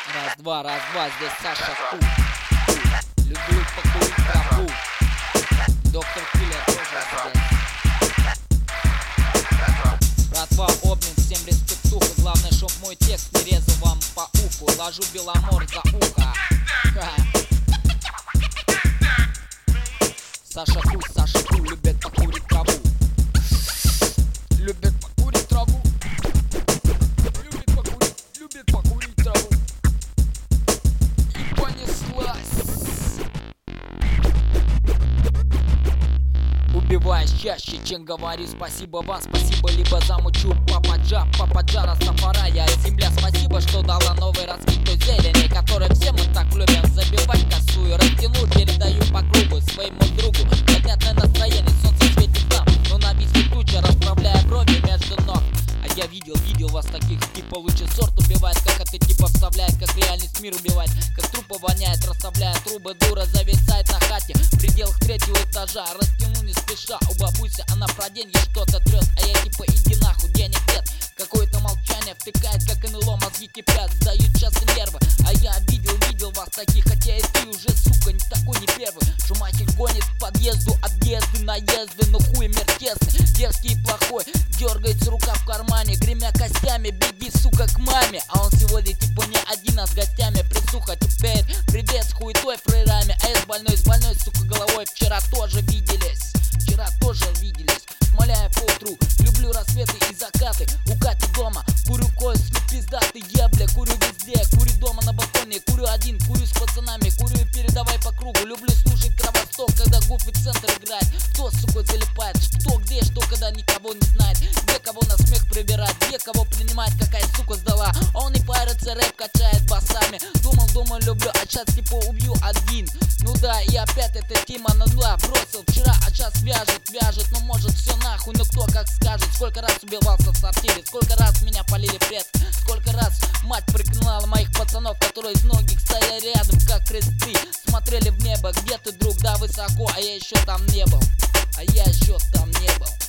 Раз, два, здесь Саша Ку. Люблю покурить траву. Доктор Киллер тоже здесь. Братва, обмен, всем респектуха. Главное, чтоб мой текст не резал вам по уху. Ложу Беломор за ухо. Саша Ку любит покурить траву. Любит покурить траву. Любит покурить траву. И понеслась. Убиваешь чаще, чем говорю спасибо вам. Спасибо, либо замучу пападжа Растафарая. Земля, спасибо, что дала новый раскид той зелени, который все мы так любим. Забивать косую, растяну, передаю по кругу своему другу. Поднятное настроение, солнце светит нам, но нависли туча, расправляя брови между ног. А я видел вас таких, типа лучше сорт убивает, как это типа вставляет, как реальность мир убивает, как трупа воняет, расставляя трубы, дура зависает на хате в пределах третьего этажа. Растяну не спеша, у бабуси она про деньги что-то трет, а я типа иди нахуй, денег нет. Какое-то молчание втыкает, как НЛО, мозги кипят, сдают часто нервы. А я видел вас таких, хотя и ты уже, сука, не такой, не первый. Шумахер гонит к подъезду, объезды, наезды, но хуй мир тесный, дерзкий и плохой. Дергается рука в кармане, гремя костями, беги, сука, к маме. А он сегодня типа не один, а с гостями. Присуха теперь, привет с хуетой фрейрами. А я с больной, сука, головой. Вчера тоже виделись, смоляя по утру. Люблю рассветы и закаты, у Кати дома. Курю косми, пиздатый ебля, курю везде. Курю дома на балконе, курю один, курю с пацанами. Курю и передавай по кругу. Люблю слушать Кровосток, когда Гуф и Центр играет. Кто, сука, залипает, что, где, что, когда никого не знает. Где кого на смех прибирать, где кого принимать, какая сука сдала. А он не парится, рэп качает басами. Думал, люблю, а сейчас типа убью один. Ну да, и опять эта тема на дла. Бросил вчера, а сейчас вяжет. Ну может все нахуй, но кто как скажет. Сколько раз убивался в сортире, сколько раз меня полили пресс. Сколько раз мать проклинала моих пацанов, которые из многих стояли рядом, как кресты. Смотрели в небо, где ты, друг, да высоко, а я еще там не был.